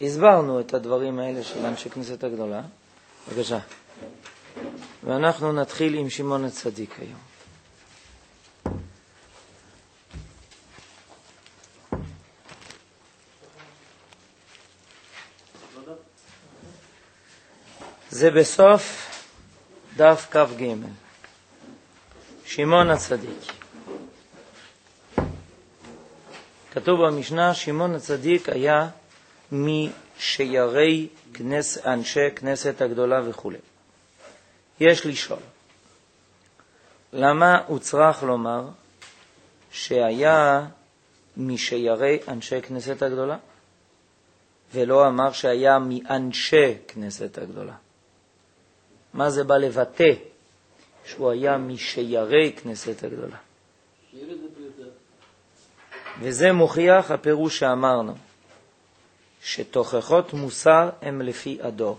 הסברנו את הדברים האלה של אנשי כנסת הגדולה. בבקשה. ואנחנו נתחיל עם שמעון הצדיק היום. זה בסוף דף כ"ג. שמעון הצדיק. כתוב במשנה, שמעון הצדיק היה משיירי אנשי כנסת הגדולה וכו'. יש לשאול, למה הוא צריך לומר שהיה משיירי אנשי כנסת הגדולה, ולא אמר שהיה מאנשי כנסת הגדולה? מה זה בא לבטא שהוא היה משיירי כנסת הגדולה? וזה מוכיח הפירוש שאמרנו, שתוכחות מוסר הם לפי הדור.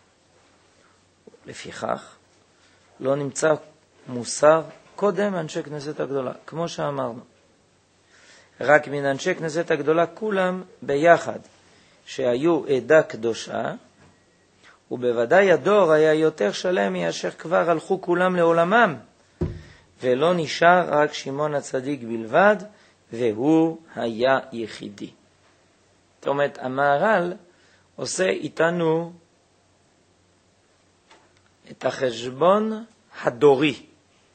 לפיכך, לא נמצא מוסר קודם אנשי כנסת הגדולה, כמו שאמרנו. רק מן אנשי כנסת הגדולה כולם ביחד, שהיו עדה קדושה, ובוודאי הדור היה יותר שלם מאשר כבר הלכו כולם לעולמם, ולא נשאר רק שמעון הצדיק בלבד, והוא היה יחידי. זאת אומרת, המהר"ל עושה איתנו את החשבון הדורי.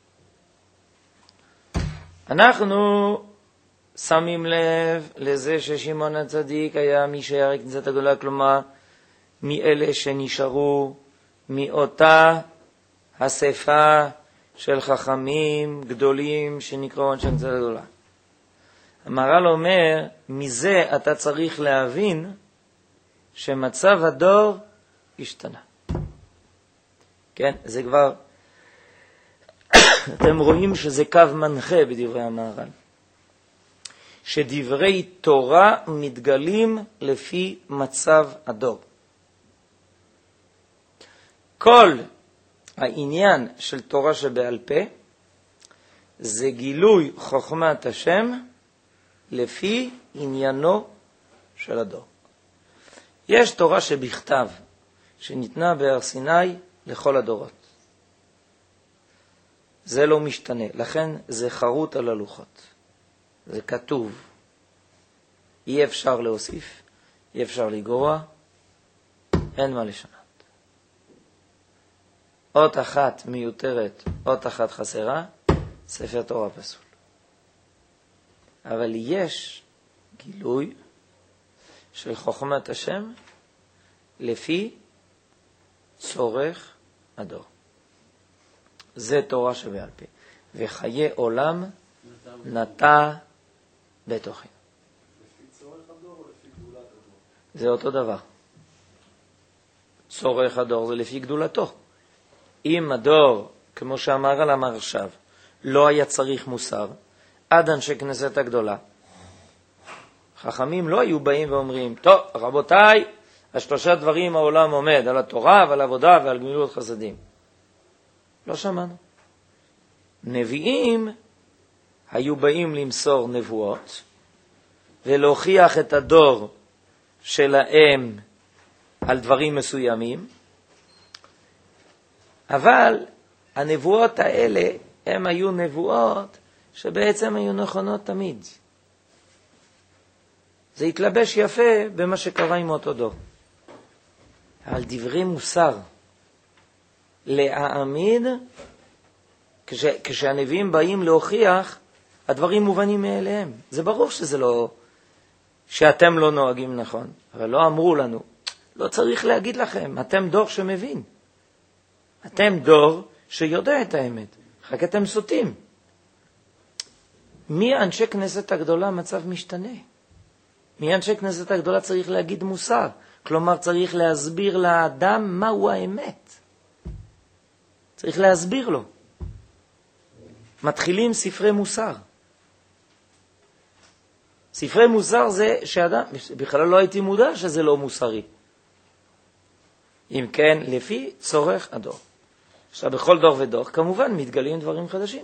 אנחנו שמים לב לזה ששמעון הצדיק היה משיירי כנסת הגדולה, כלומר מאלה שנשארו מאותה אספה של חכמים גדולים שנקראו אנשי כנסת הגדולה. המהר"ל אומר, מזה אתה צריך להבין שמצב הדור השתנה. כן, זה כבר, אתם רואים שזה קו מנחה בדברי המהר"ל. שדברי תורה מתגלים לפי מצב הדור. כל העניין של תורה שבעל פה זה גילוי חוכמת השם לפי עניינו של הדור. יש תורה שבכתב, שניתנה בהר סיני לכל הדורות. זה לא משתנה, לכן זה חרוט על הלוחות. זה כתוב. אי אפשר להוסיף, אי אפשר לגרוע, אין מה לשנות. אות אחת מיותרת, אות אחת חסרה, ספר תורה פסול. אבל יש גילוי של חוכמת השם לפי צורך הדור. זה תורה שבעל פה. וחיי עולם נטע בתוכי. לפי צורך הדור או לפי גדולת הדור? זה אותו דבר. צורך הדור זה לפי גדולתו. אם הדור, כמו שהמהר"ל אמר עכשיו, לא היה צריך מוסר, עד אנשי כנסת הגדולה, חכמים לא היו באים ואומרים, טוב, רבותיי, השלושה דברים העולם עומד, על התורה ועל עבודה ועל גמילות חסדים. לא שמענו. נביאים היו באים למסור נבואות, ולהוכיח את הדור שלהם על דברים מסוימים, אבל הנבואות האלה הם היו נבואות שבעצם היו נכונות תמיד. זה התלבש יפה במה שקרה עם אותו דור. על דברי מוסר להעמיד, כשהנביאים באים להוכיח, הדברים מובנים מאליהם. זה ברור שזה לא, שאתם לא נוהגים נכון, אבל לא אמרו לנו, לא צריך להגיד לכם, אתם דור שמבין. אתם דור שיודע את האמת, רק אתם סוטים. מי אנשי כנסת הגדולה מצב משתנה? מי אנשי כנסת הגדולה צריך להגיד מוסר, כלומר צריך להסביר לאדם מהו האמת. צריך להסביר לו. מתחילים ספרי מוסר. ספרי מוסר זה שאדם, בכלל לא הייתי מודע שזה לא מוסרי. אם כן, לפי צורך הדור. עכשיו, בכל דור ודור, כמובן, מתגלים דברים חדשים.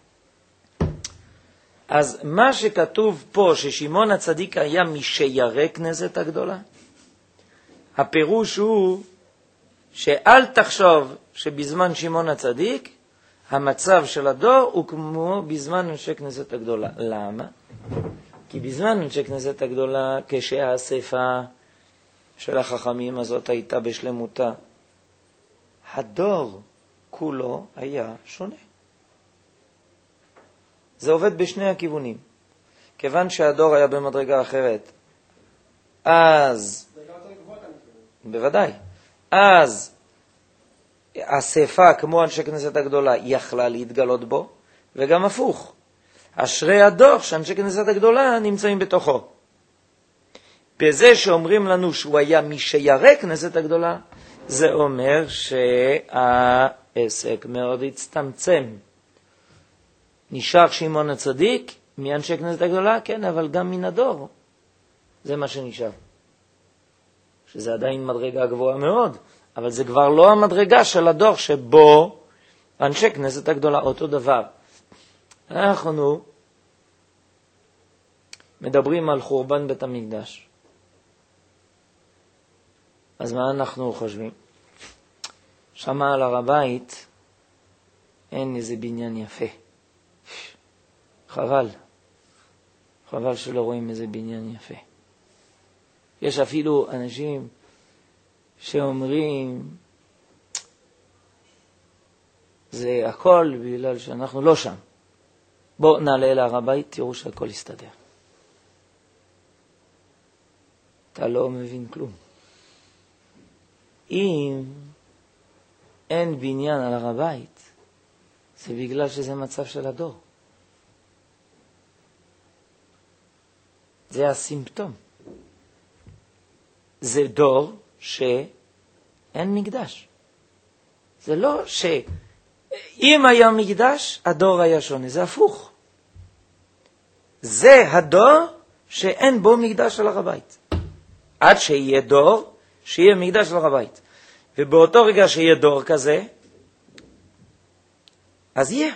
אז מה שכתוב פה, ששמעון הצדיק היה משיירי כנסת הגדולה, הפירוש הוא שאל תחשוב שבזמן שמעון הצדיק המצב של הדור הוא כמו בזמן אנשי כנסת הגדולה. למה? כי בזמן אנשי כנסת הגדולה, כשהאספה של החכמים הזאת הייתה בשלמותה, הדור כולו היה שונה. זה עובד בשני הכיוונים. כיוון שהדור היה במדרגה אחרת, אז בוודאי, אז האספה כמו אנשי כנסת הגדולה יכלה להתגלות בו, וגם הפוך. אשרי הדור שאנשי כנסת הגדולה נמצאים בתוכו. בזה שאומרים לנו שהוא היה מי שירא כנסת הגדולה, זה אומר שהעסק מאוד הצטמצם. נשאר שמעון הצדיק מאנשי כנסת הגדולה, כן, אבל גם מן הדור. זה מה שנשאר. שזה עדיין מדרגה גבוהה מאוד, אבל זה כבר לא המדרגה של הדור שבו אנשי כנסת הגדולה. אותו דבר. אנחנו מדברים על חורבן בית המקדש. אז מה אנחנו חושבים? שמה על הר הבית אין איזה בניין יפה. חבל. חבל שלא רואים איזה בניין יפה. יש אפילו אנשים שאומרים זה הכל בגלל שאנחנו לא שם. בואו נעלה להר הבית, תראו שהכל יסתדר. אתה לא מבין כלום. אם אין בניין על הר הבית, זה בגלל שזה מצב של הדור. זה הסימפטום. זה דור שאין מקדש. זה לא שאם היה מקדש, הדור היה שונה. זה הפוך. זה הדור שאין בו מקדש על הר הבית. עד שיהיה דור שיהיה מקדש על הר הבית. ובאותו רגע שיהיה דור כזה, אז יהיה.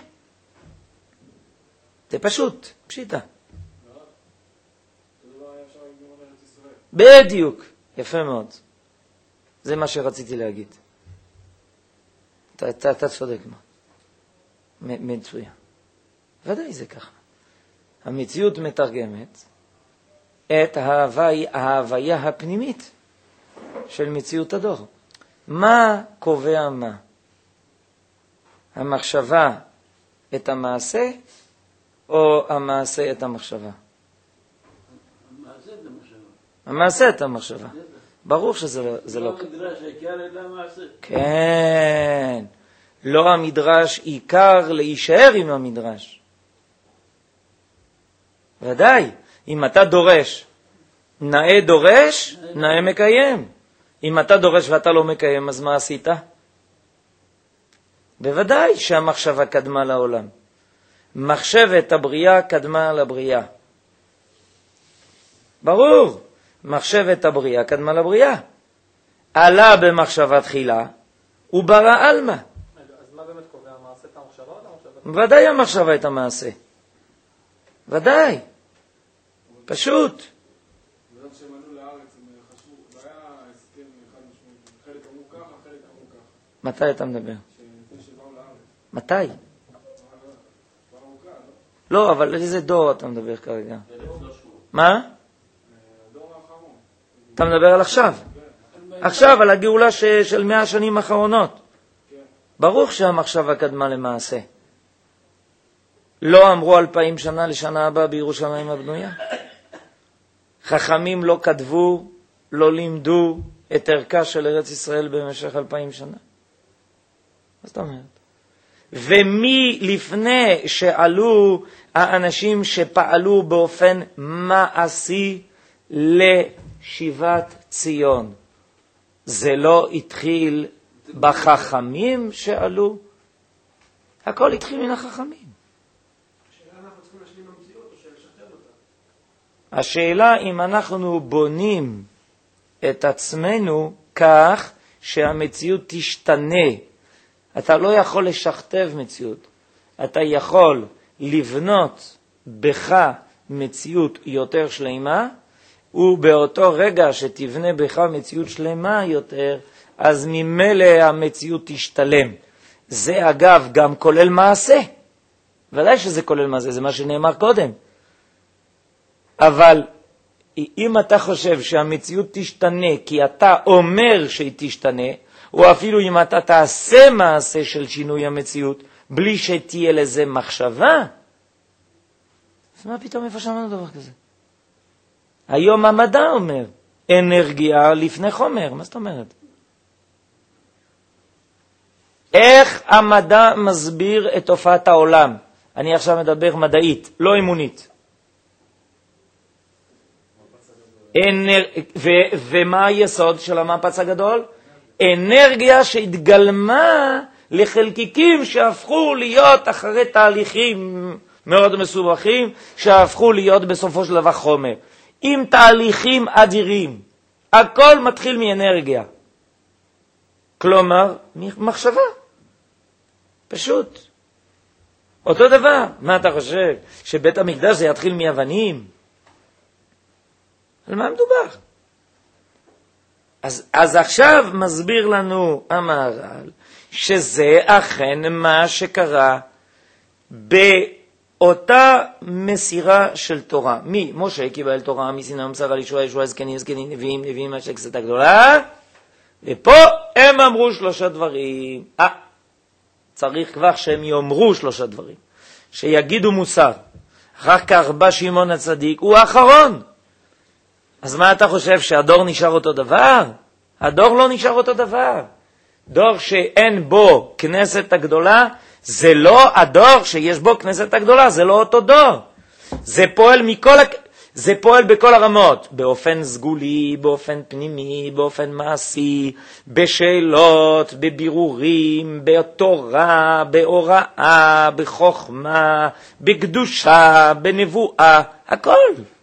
זה פשוט, פשיטה. בדיוק. יפה מאוד. זה מה שרציתי להגיד. אתה צודק מה. מצוין. ודאי זה ככה. המציאות מתרגמת את ההוויה הפנימית של מציאות הדור. מה קובע מה? המחשבה את המעשה או המעשה את המחשבה? המעשה את המחשבה. ברור שזה לא... לא המדרש העיקר אלא המעשה. כן. לא המדרש עיקר להישאר עם המדרש. ודאי. אם אתה דורש, נאה דורש, נאה מקיים. אם אתה דורש ואתה לא מקיים, אז מה עשית? בוודאי שהמחשבה קדמה לעולם. מחשבת הבריאה קדמה לבריאה. ברור. מחשבת הבריאה קדמה לבריאה. עלה במחשבה תחילה, וברא אלמה. אז מה באמת קובע? המעשה את המחשבה או המחשבה? ודאי המחשבה את המעשה. ודאי. פשוט. בגלל שהם עלו לארץ, הם חשבו, זה היה הסכם אחד משמעותי. חלק אמרו ככה, חלק אמרו ככה. מתי אתה מדבר? לפני שבאו לארץ. מתי? כבר ארוכה, לא? לא, אבל איזה דור אתה מדבר כרגע? מה? הדור האחרון. אתה מדבר על עכשיו. עכשיו, על הגאולה של 100 השנים האחרונות. ברוך שהמחשבה קדמה למעשה. לא אמרו 2000 שנה לשנה הבאה בירושלים הבנויה. חכמים לא כתבו, לא לימדו את ערכה של ארץ ישראל במשך 2000 שנה. מה זאת אומרת? ומי לפני שעלו האנשים שפעלו באופן מעשי לשיבת ציון? זה לא התחיל בחכמים שעלו? הכל התחיל מן החכמים. אנחנו צריכים להשלים במציאות או לשחרר אותה? השאלה אם אנחנו בונים את עצמנו כך שהמציאות תשתנה. אתה לא יכול לשכתב מציאות. אתה יכול לבנות בך מציאות יותר שלמה ובאותו רגע שתבנה בך מציאות שלמה יותר, אז ממילא המציאות תשתלם. זה אגב גם כולל מעשה. ודאי שזה כולל מעשה, זה מה שנאמר קודם. אבל אם אתה חושב שהמציאות תשתנה כי אתה אומר שהיא תשתנה, או אפילו אם אתה תעשה מעשה של שינוי המציאות בלי שתהיה לזה מחשבה, אז מה פתאום איפה שמענו דבר כזה? היום המדע אומר, אנרגיה לפני חומר. מה זאת אומרת? איך המדע מסביר את תופעת העולם? אני עכשיו מדבר מדעית, לא אמונית. ומה היסוד של המפץ הגדול? אנרגיה שהתגלמה לחלקיקים שהפכו להיות אחרי תהליכים מאוד מסובכים, שהפכו להיות בסופו של דבר חומר. עם תהליכים אדירים. הכל מתחיל מאנרגיה. כלומר, מחשבה. פשוט. אותו דבר. מה אתה חושב? שבית המקדש זה יתחיל מאבנים? על מה מדובר? אז עכשיו מסביר לנו המהר"ל שזה אכן מה שקרה באותה מסירה של תורה. מי? משה קיבל תורה מסיני ומסר על ישוע זקנים נביאים אנשי כנסת הגדולה, ופה הם אמרו 3 דברים. צריך כבר שהם יאמרו 3 דברים, שיגידו מוסר. אחר כך בא שמעון הצדיק, הוא האחרון. אז מה אתה חושב, שהדור נשאר אותו דבר? הדור לא נשאר אותו דבר. דור שאין בו כנסת הגדולה, זה לא הדור שיש בו כנסת הגדולה, זה לא אותו דור. זה פועל בכל הרמות, באופן סגולי, באופן פנימי, באופן מעשי, בשאלות, בבירורים, בתורה, בהוראה, בחוכמה, בקדושה, בנבואה, הכל.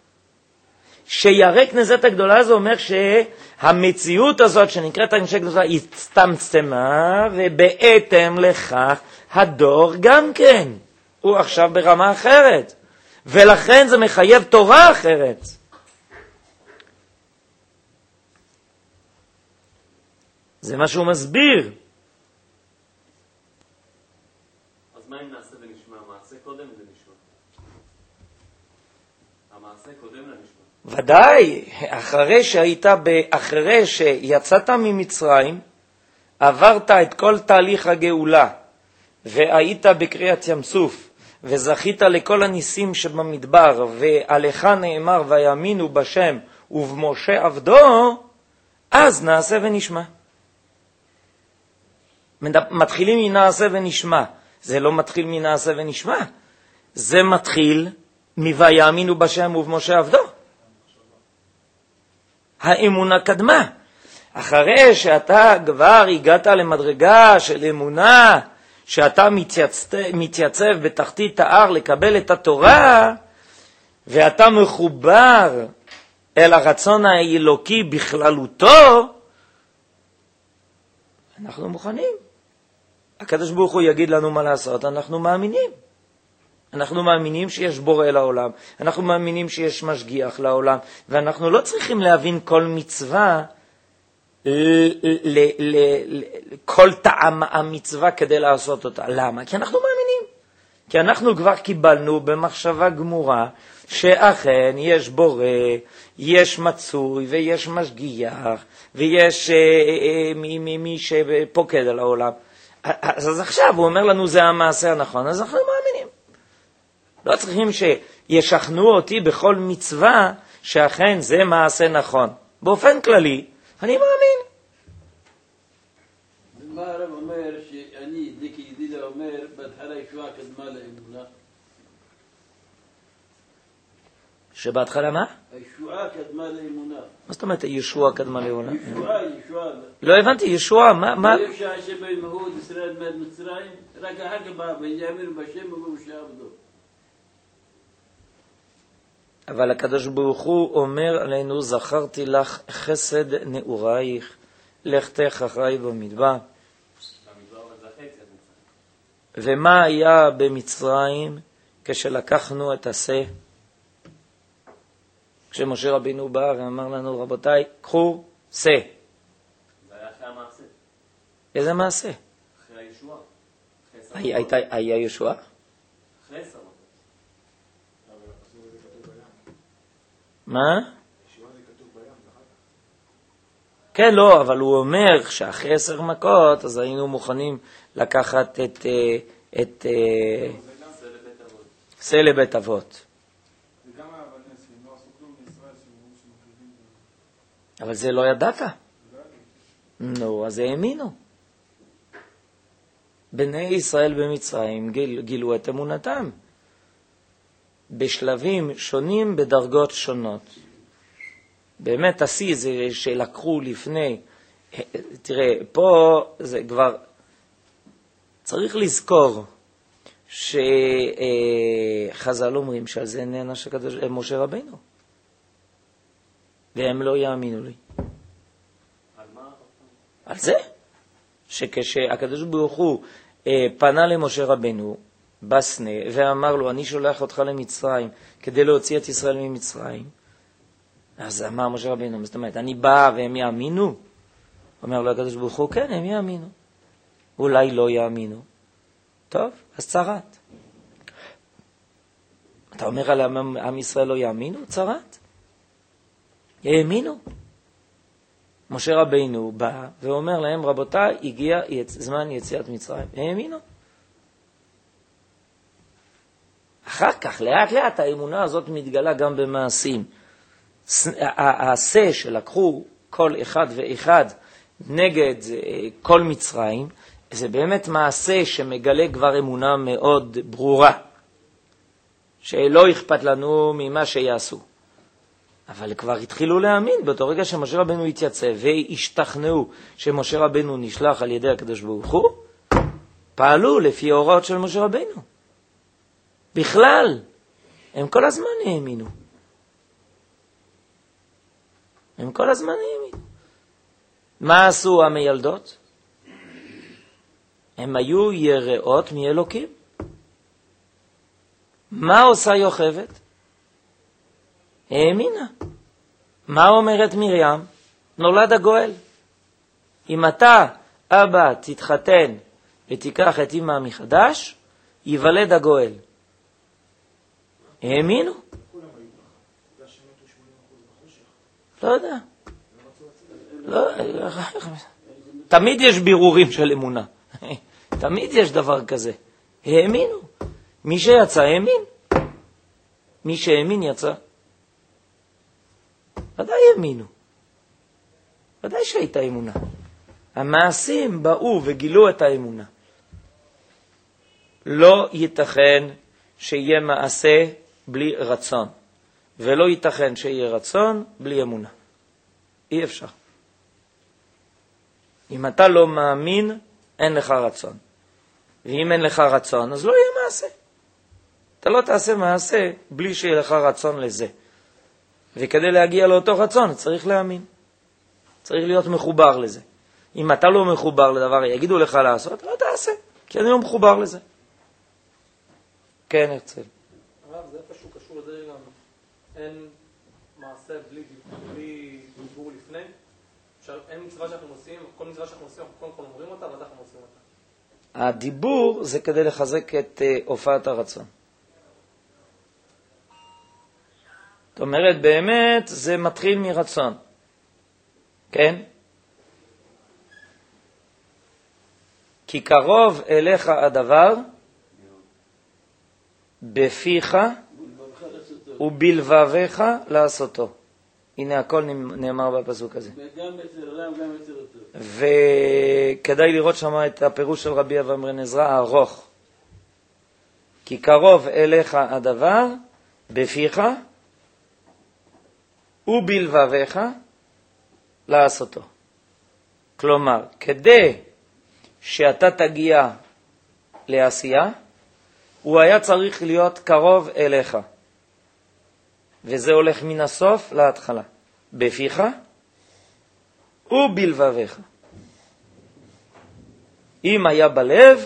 שירא כנסת הגדולה זה אומר שהמציאות הזאת שנקראת אנשי גדולה הצטמצמה, ובהתאם לכך הדור גם כן. הוא עכשיו ברמה אחרת. ולכן זה מחייב תורה אחרת. זה מה שהוא מסביר. אז מה אם נעשה ונשמע? המעשה קודם ונשמע. המעשה קודם לנשמע. ודאי, אחרי שיצאת ממצרים, עברת את כל תהליך הגאולה, והיית בקריאת ים סוף, וזכית לכל הניסים שבמדבר, ועליך נאמר ויאמינו בשם ובמשה עבדו, אז נעשה ונשמע. מתחילים מנעשה ונשמע. זה לא מתחיל מנעשה ונשמע, זה מתחיל מויאמינו בשם ובמשה עבדו. האמונה קדמה. אחרי שאתה כבר הגעת למדרגה של אמונה, שאתה מתייצב בתחתית ההר לקבל את התורה, ואתה מחובר אל הרצון האלוקי בכללותו, אנחנו מוכנים. הקדוש ברוך הוא יגיד לנו מה לעשות, אנחנו מאמינים. אנחנו מאמינים שיש בורא לעולם, אנחנו מאמינים שיש משגיח לעולם, ואנחנו לא צריכים להבין כל מצווה, כל טעם המצווה כדי לעשות אותה. למה? כי אנחנו מאמינים. כי אנחנו כבר קיבלנו במחשבה גמורה שאכן יש בורא, יש מצוי ויש משגיח ויש מי שפוקד על העולם. אז עכשיו הוא אומר לנו זה המעשה הנכון, אז אנחנו מאמינים. לא צריכים שישכנעו אותי בכל מצווה שאכן זה מעשה נכון. באופן כללי, אני מאמין. מה הרב אומר שאני, דיקי ידידה אומר, בהתחלה ישועה קדמה לאמונה. שבהתחלה מה? הישועה קדמה לאמונה. מה זאת אומרת הישועה קדמה לאמונה? ישועה. לא הבנתי, ישועה, מה? ישועה שבמהות ישראל מעד מצרים, רק אחר כך בא, ויאמינו בשם ובמשה עבדו. אבל הקדוש ברוך הוא אומר עלינו, זכרתי לך חסד נעורייך, לכתך אחרי במדבר. ומה היה במצרים כשלקחנו את השה? כשמשה רבינו בא ואמר לנו, רבותיי, קחו, שא. זה היה אחרי המעשה. איזה מעשה? אחרי הישועה. היה ישועה? אחרי 10 מכות. אבל הפסוק הזה כתוב בים. מה? ישועה זה כתוב בים, אחר כך. כן, לא, אבל הוא אומר שאחרי 10 מכות, אז היינו מוכנים לקחת את שא לבית אבות. זה גם היה בנס, שהם לא עשו כלום בישראל, שהם שמקריבים. אבל זה לא ידעת. נו, אז האמינו. בני ישראל במצרים גילו את אמונתם. בשלבים שונים, בדרגות שונות. באמת השיא זה שלקחו לפני, תראה, פה זה כבר, צריך לזכור שחז"ל אומרים שעל זה נענש משה רבינו. והם לא יאמינו לי. על מה? על זה שכשהקדוש ברוך הוא פנה למשה רבינו בסנה ואמר לו, אני שולח אותך למצרים כדי להוציא את ישראל ממצרים, אז אמר משה רבינו, זאת אומרת, אני בא והם יאמינו? אומר לו הקדוש ברוך הוא, כן, הם יאמינו. אולי לא יאמינו. טוב, אז צרת. אתה אומר על עם ישראל לא יאמינו? צרת. האמינו. משה רבינו בא ואומר להם, רבותיי, הגיע זמן יציאת מצרים. האמינו. אחר כך, לאט לאט, האמונה הזאת מתגלה גם במעשים. העשה שלקחו כל אחד ואחד נגד כל מצרים, זה באמת מעשה שמגלה כבר אמונה מאוד ברורה, שלא אכפת לנו ממה שיעשו. אבל כבר התחילו להאמין, באותו רגע שמשה רבנו התייצב והשתכנעו שמשה רבנו נשלח על ידי הקדוש ברוך הוא, פעלו לפי ההוראות של משה רבנו. בכלל, הם כל הזמן האמינו. הם כל הזמן האמינו. מה עשו המילדות? הם היו יראות מאלוקים. מה עושה יוכבד? האמינה. מה אומרת מרים? נולד הגואל. אם אתה, אבא, תתחתן ותיקח את אמא מחדש, ייוולד הגואל. האמינו? כולם היו ככה. זה שמתו 80% בחושך. לא יודע. לא, תמיד יש בירורים של אמונה. תמיד יש דבר כזה. האמינו. מי שיצא האמין. מי שהאמין יצא. ודאי האמינו. ודאי שהייתה אמונה. המעשים באו וגילו את האמונה. לא ייתכן שיהיה מעשה בלי רצון. ולא ייתכן שיהיה רצון בלי אמונה. אי אפשר. אם אתה לא מאמין, אין לך רצון. ואם אין לך רצון, אז לא יהיה מעשה. אתה לא תעשה מעשה בלי שיהיה לך רצון לזה. וכדי להגיע לאותו רצון, צריך להאמין. צריך להיות מחובר לזה. אם אתה לא מחובר לדבר, יגידו לך לעשות, לא תעשה, כי אני לא מחובר לזה. כן, הרצל. הרב, זה איפשהו קשור לזה גם. אין מעשה בלי דיבור לפני. אין מצווה שאנחנו עושים, כל מצווה שאנחנו עושים, אנחנו קודם כל אומרים אותה, ואז אנחנו עושים אותה. הדיבור זה כדי לחזק את הופעת הרצון. זאת אומרת, באמת זה מתחיל מרצון. כן? כי קרוב אליך הדבר בפיך ובלבביך לעשותו. הנה הכל נאמר בפסוק הזה. וגם אצל אדם, גם אצל אותו. וכדאי לראות שם את הפירוש של רבי אברהם בן עזרא הארוך. כי קרוב אליך הדבר בפיך ובלבביך לעשותו. כלומר, כדי שאתה תגיע לעשייה, הוא היה צריך להיות קרוב אליך. וזה הולך מן הסוף להתחלה. בפיך ובלבביך. אם היה בלב,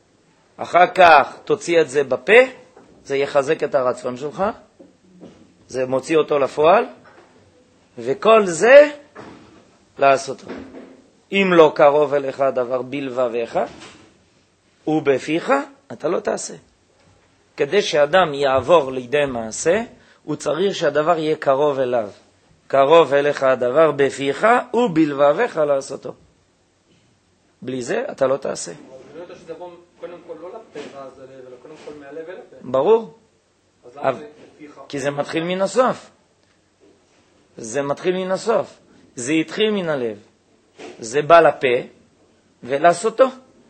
אחר כך תוציא את זה בפה, זה יחזק את הרצון שלך, זה מוציא אותו לפועל, וכל זה לעשותו. אם לא קרוב אליך הדבר בלבביך ובפיך, אתה לא תעשה. כדי שאדם יעבור לידי מעשה, הוא צריך שהדבר יהיה קרוב אליו. קרוב אליך הדבר בפיך ובלבביך לעשותו. בלי זה אתה לא תעשה. אבל זה לא יותר שזה יבוא קודם כל לא לפה ואז ללב, אלא קודם כל מהלב אל הפה. ברור. אז למה זה בפיך? כי זה מתחיל מן הסוף. זה מתחיל מן הסוף. זה התחיל מן הלב. זה בא לפה ולעשותו.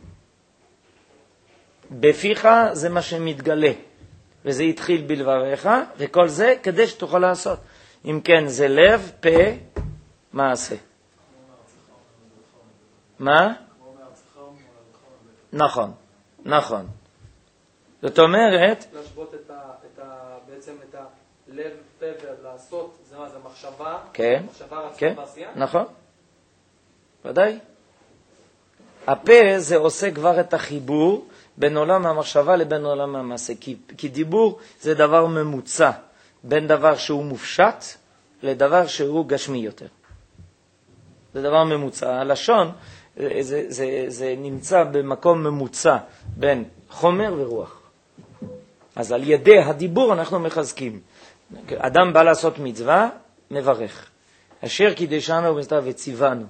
בפיך זה מה שמתגלה. וזה התחיל בלבביך, וכל זה כדי שתוכל לעשות. אם כן, זה לב, פה, מעשה. מה? נכון, נכון. זאת אומרת, להשוות בעצם את הלב, פה ולעשות, זה מה? זה מחשבה? כן, מחשבה רצון כן, ועשייה? נכון. ודאי. הפה זה עושה כבר את החיבור בין עולם המחשבה לבין עולם המעשה. כי דיבור זה דבר ממוצע, בין דבר שהוא מופשט לדבר שהוא גשמי יותר. זה דבר ממוצע. הלשון זה נמצא במקום ממוצע בין חומר ורוח. אז על ידי הדיבור אנחנו מחזקים. אדם בא לעשות מצווה, מברך. אשר קידשנו וציוונו.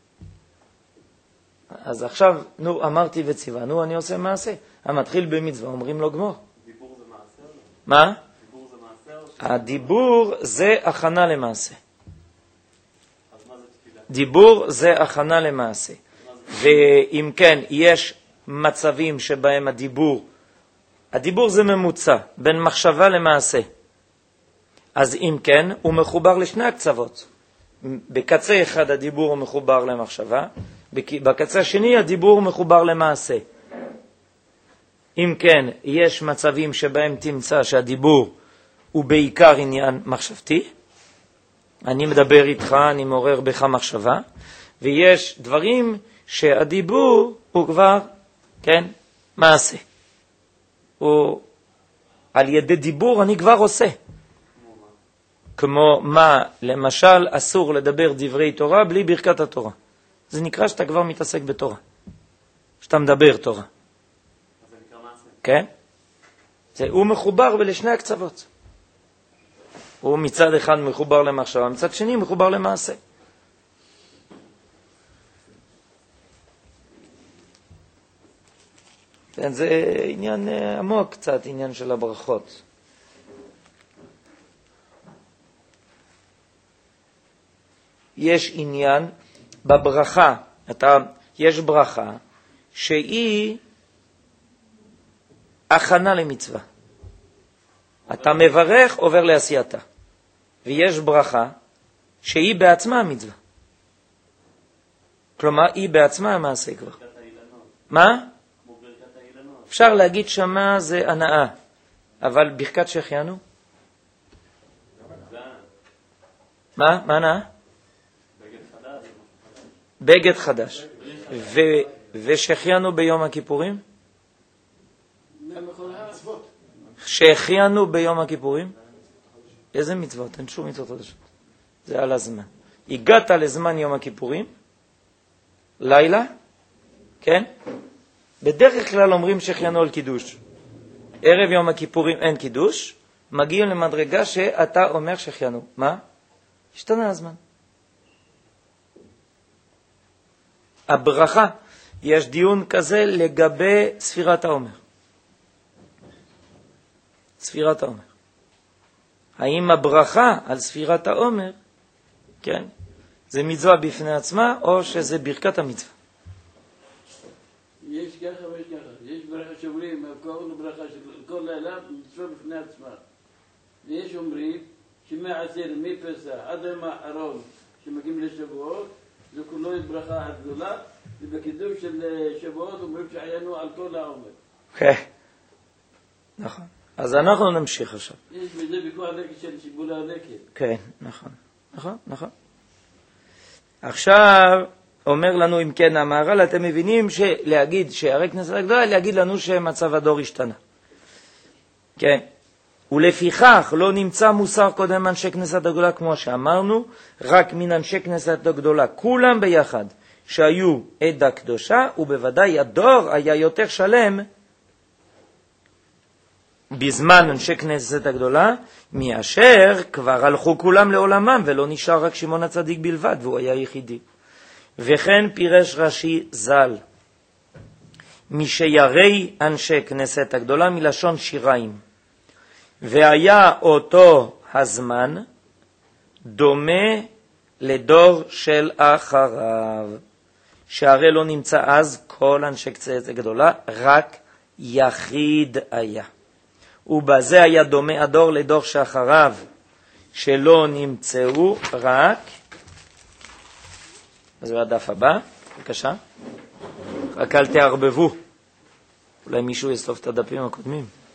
אז עכשיו, אמרתי וציוונו, אני עושה מעשה. המתחיל במצווה, אומרים לו גמור. דיבור זה מעשה או לא? מה? דיבור זה מעשה או ש... הדיבור זה הכנה למעשה. אז מה זה תפילה? דיבור זה הכנה למעשה. ואם כן, יש מצבים שבהם הדיבור זה ממוצע, בין מחשבה למעשה. אז אם כן, הוא מחובר לשני הקצוות. בקצה אחד הדיבור הוא מחובר למחשבה, בקצה השני הדיבור מחובר למעשה. אם כן, יש מצבים שבהם תמצא שהדיבור הוא בעיקר עניין מחשבתי. אני מדבר איתך, אני מעורר בך מחשבה, ויש דברים שהדיבור הוא כבר, כן, מעשה. הוא, על ידי דיבור אני כבר עושה. כמו מה, למשל, אסור לדבר דברי תורה בלי ברכת התורה. זה נקרא שאתה כבר מתעסק בתורה. שאתה מדבר תורה. זה נקרא מעשה. כן? הוא מחובר לשני הקצוות. הוא מצד אחד מחובר למחשבה, מצד שני מחובר למעשה. זה עניין עמוק קצת, עניין של הברכות. יש עניין בברכה, יש ברכה שהיא הכנה למצווה. אתה מברך, עובר לעשייתה. ויש ברכה שהיא בעצמה המצווה. כלומר, היא בעצמה המעשה כבר. מה? אפשר להגיד שמה זה הנאה, אבל ברכת שהחיינו? מה? מה הנאה? בגד חדש. ושהחיינו ביום הכיפורים? שהחיינו ביום הכיפורים? איזה מצוות? אין שום מצוות חדשות. זה על הזמן. הגעת לזמן יום הכיפורים, לילה, כן? בדרך כלל אומרים שהחיינו על קידוש. ערב יום הכיפורים אין קידוש, מגיעים למדרגה שאתה אומר שהחיינו. מה? השתנה הזמן. הברכה, יש דיון כזה לגבי ספירת העומר. ספירת העומר. האם הברכה על ספירת העומר, כן, זה מצווה בפני עצמה, או שזה ברכת המצווה? יש ככה ויש ככה. יש ברכה שאומרים, כל ברכה של כל לילה, מצווה בפני עצמה. ויש אומרים שמעשר, מפסח, עד היום האחרון, שמגיעים לשבועות, זה כולו ברכה גדולה, ובקידום של שבועות אומרים שהחיינו על כל העומר. כן, נכון. אז אנחנו נמשיך עכשיו. יש בזה ויכוח לקט של שיבולי הלקט. כן, נכון, נכון, נכון. עכשיו אומר לנו, אם כן, המהר"ל, אתם מבינים שלהגיד שהרי כנסת הגדולה, להגיד לנו שמצב הדור השתנה. כן, ולפיכך לא נמצא מוסר קודם אנשי כנסת הגדולה כמו שאמרנו, רק מן אנשי כנסת הגדולה, כולם ביחד, שהיו עדה קדושה, ובוודאי הדור היה יותר שלם בזמן אנשי כנסת הגדולה, מאשר כבר הלכו כולם לעולמם, ולא נשאר רק שמעון הצדיק בלבד, והוא היה יחידי. וכן פירש רש"י ז"ל, משיירי אנשי כנסת הגדולה מלשון שיריים, והיה אותו הזמן דומה לדור של אחריו, שהרי לא נמצא אז כל אנשי כנסת הגדולה, רק יחיד היה. ובזה היה דומה הדור לדור שאחריו, שלא נמצאו רק, אז זה הדף הבא, בבקשה. רק אל תערבבו, אולי מישהו יסוף את הדפים הקודמים.